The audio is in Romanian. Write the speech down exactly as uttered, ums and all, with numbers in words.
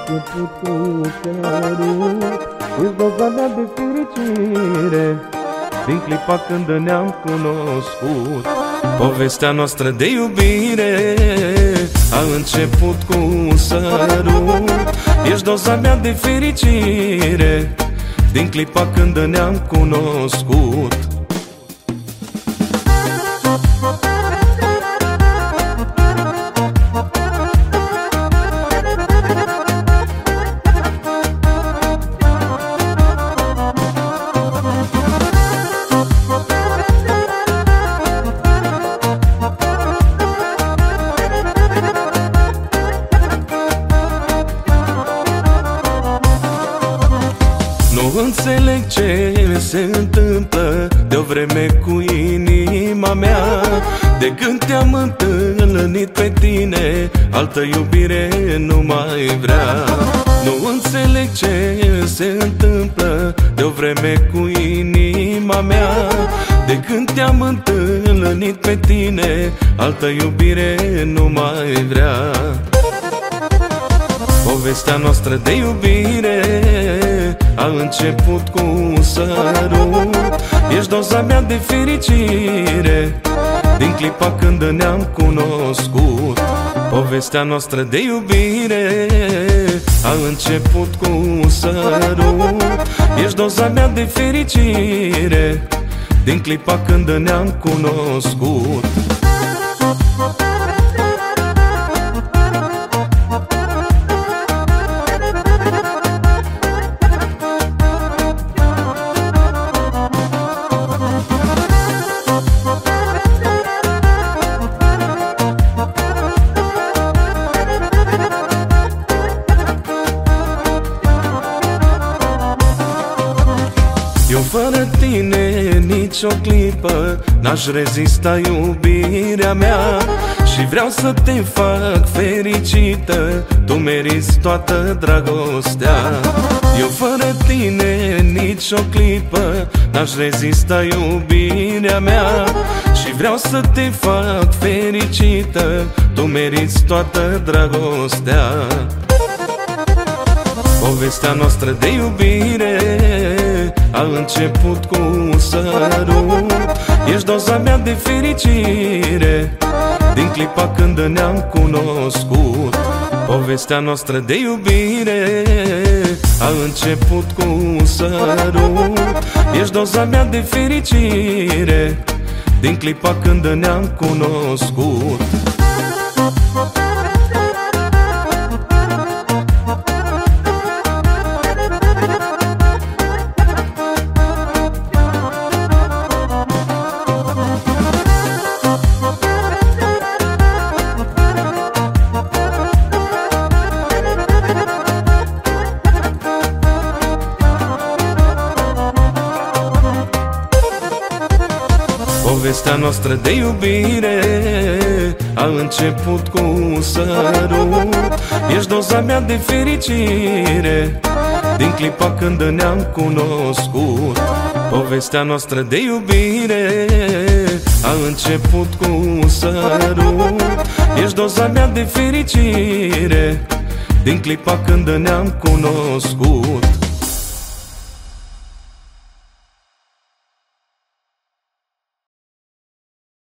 început cu sărut, ești doza mea de fericire din clipa când ne-am cunoscut. Povestea noastră de iubire a început cu un sărut. Ești doza mea de fericire din clipa când ne-am cunoscut. Nu înțeleg ce se întâmplă de-o vreme cu inima mea. De când te-am întâlnit pe tine, altă iubire nu mai vrea. Nu înțeleg ce se întâmplă de-o vreme cu inima mea. De când te-am întâlnit pe tine, altă iubire nu mai vrea. Povestea noastră de iubire a început cu un sărut. Ești doza mea de fericire din clipa când ne-am cunoscut. Povestea noastră de iubire a început cu un sărut. Ești doza mea de fericire din clipa când ne-am cunoscut. Eu fără tine nici o clipă n-aș rezista, iubirea mea. Și vreau să te fac fericită, tu meriți toată dragostea. Eu fără tine nici o clipă n-aș rezista, iubirea mea. Și vreau să te fac fericită, tu meriți toată dragostea. Povestea noastră de iubire a început cu un sărut. Ești doza mea de fericire din clipa când ne-am cunoscut. Povestea noastră de iubire a început cu un sărut. Ești doza mea de fericire din clipa când ne-am cunoscut. Povestea noastră de iubire a început cu un sărut. Ești doza mea de fericire din clipa când ne-am cunoscut. Povestea noastră de iubire a început cu un sărut. Ești doza mea de fericire din clipa când ne-am cunoscut.